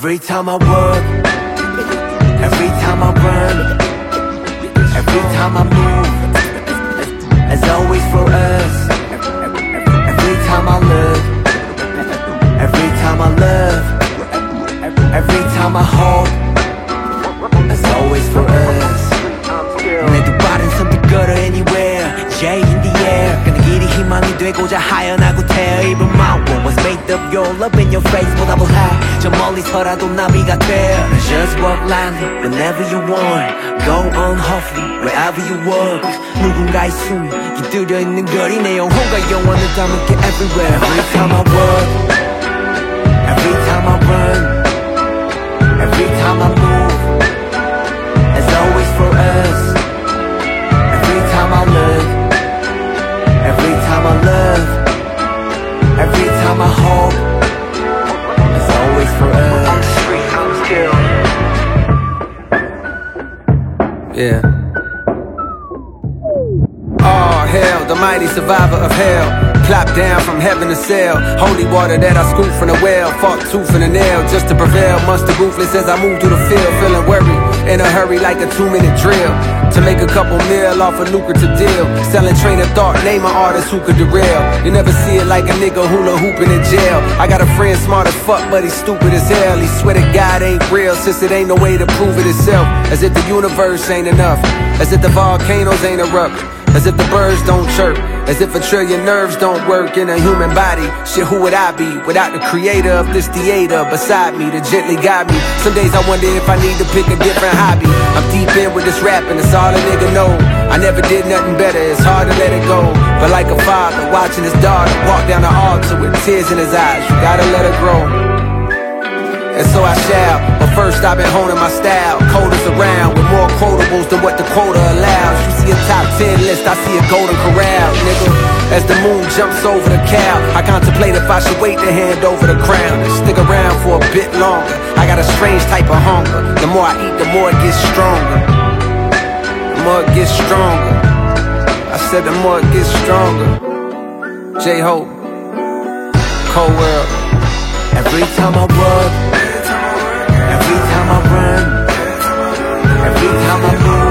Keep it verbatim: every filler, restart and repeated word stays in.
Every time I work, every time I run, every time I move, as always for us. Every time I look, every time I love, every time I hope, as always for us. 내 두 발은 선뜻 걸어 anywhere, J in the air. 그는 길이 희망이 되고자 하연하고 태어. Even my world was made of your love in your face. 보답을 해 저 멀리서라도 나비가 돼. Just walk lightly whenever you want. Go on hopefully wherever you walk. 누군가의 숨이 깃들여 있는 거리. 내 영혼과 영원을 담을게 everywhere. Every time I walk, every time I run, every time I move, as always for us. Every time I look, every time I love, every time I hope, it's always for us. On the street, I'm still. Yeah. Oh hell, the mighty survivor of hell. Plop down from heaven to sail. Holy water that I scoop from the well. Fought tooth and a nail just to prevail. Muster ruthless as I move through the field. Feeling worried, in a hurry like a two minute drill. To make a couple mil off a lucrative deal. Selling train of thought, name an artist who could derail. You never see it like a nigga hula hooping in jail. I got a friend smart as fuck but he's stupid as hell. He swear to God ain't real since it ain't no way to prove it itself. As if the universe ain't enough. As if the volcanoes ain't erupt. As if the birds don't chirp. As if a trillion nerves don't work in a human body. Shit, who would I be without the creator of this theater beside me to gently guide me? Some days I wonder if I need to pick a different hobby. I'm deep in with this rapping, it's all a nigga know. I never did nothing better, it's hard to let it go. But like a father watching his daughter walk down the altar with tears in his eyes, you gotta let her grow. And so I shall, but first I've been honing my style. Coders around with more quotables than what the quota allows. You see a top ten list, I see a golden corral, nigga. As the moon jumps over the cow, I contemplate if I should wait to hand over the crown and stick around for a bit longer. I got a strange type of hunger. The more I eat, the more it gets stronger. The more it gets stronger. I said the more it gets stronger. J-Hope, Cold World. Every time I work, every time I run, every time I move,